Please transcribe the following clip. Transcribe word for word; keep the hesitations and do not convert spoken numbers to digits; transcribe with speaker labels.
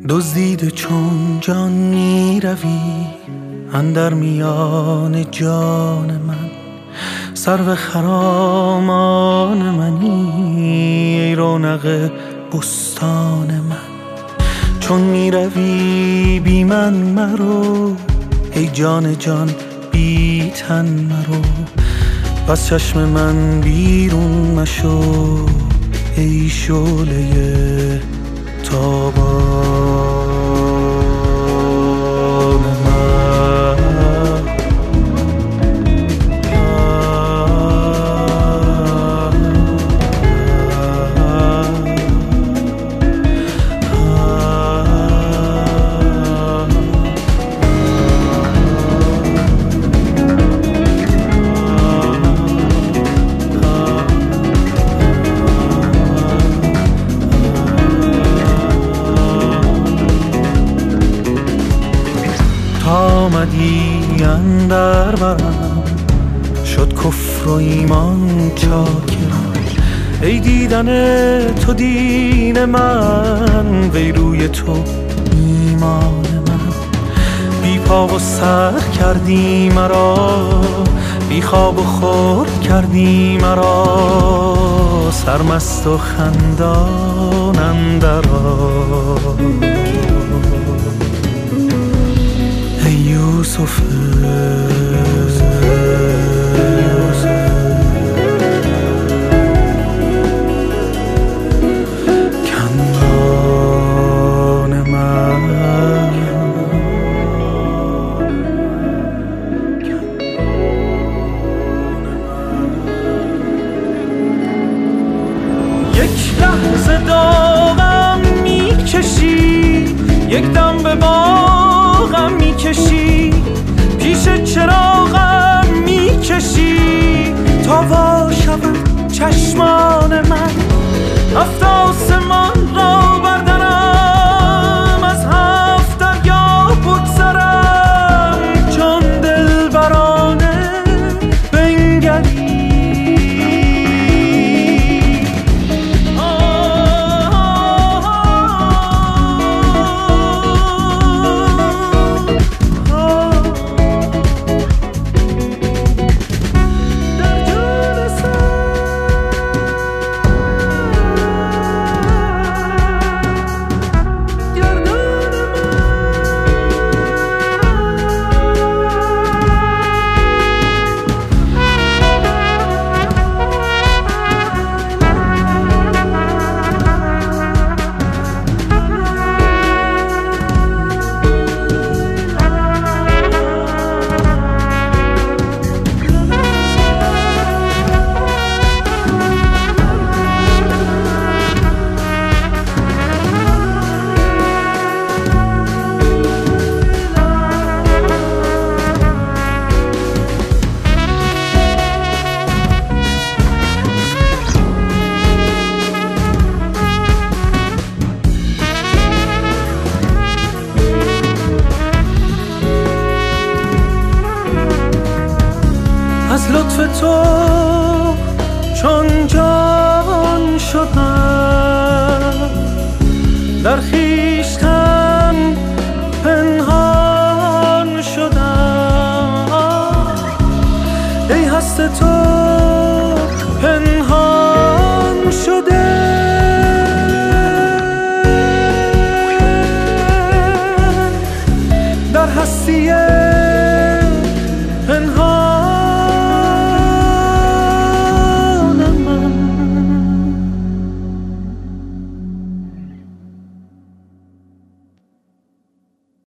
Speaker 1: دزدیده چون جان می روی اندر میان جان من، سرو خرامان منی ای رونق بستان من. چون می روی بی من مرو ای جان جان بی تن مرو، پس چشم من بیرون مشو ای شعله تابان آمدی اندر برم، شد کفر و ایمان چاکرم. ای دیدن تو دین من، وی روی تو ایمان من. بی پا و سر کردی مرا، بی خواب و خور کردی مرا، سرمست و خندان اندر یوسف کنان من. یک لحظه داغم میکشی، یک دم به باغم میکشی، پیش چراغم میکشی تا وا شود چشمان من. هفت آسمان را بردرم، از هفت دریا بگذرم، چون دلبرانه بنگری. از لطف تو چون جان شدم، در خویشتن پنهان شدم. ای هست تو پنهان شده، در هستی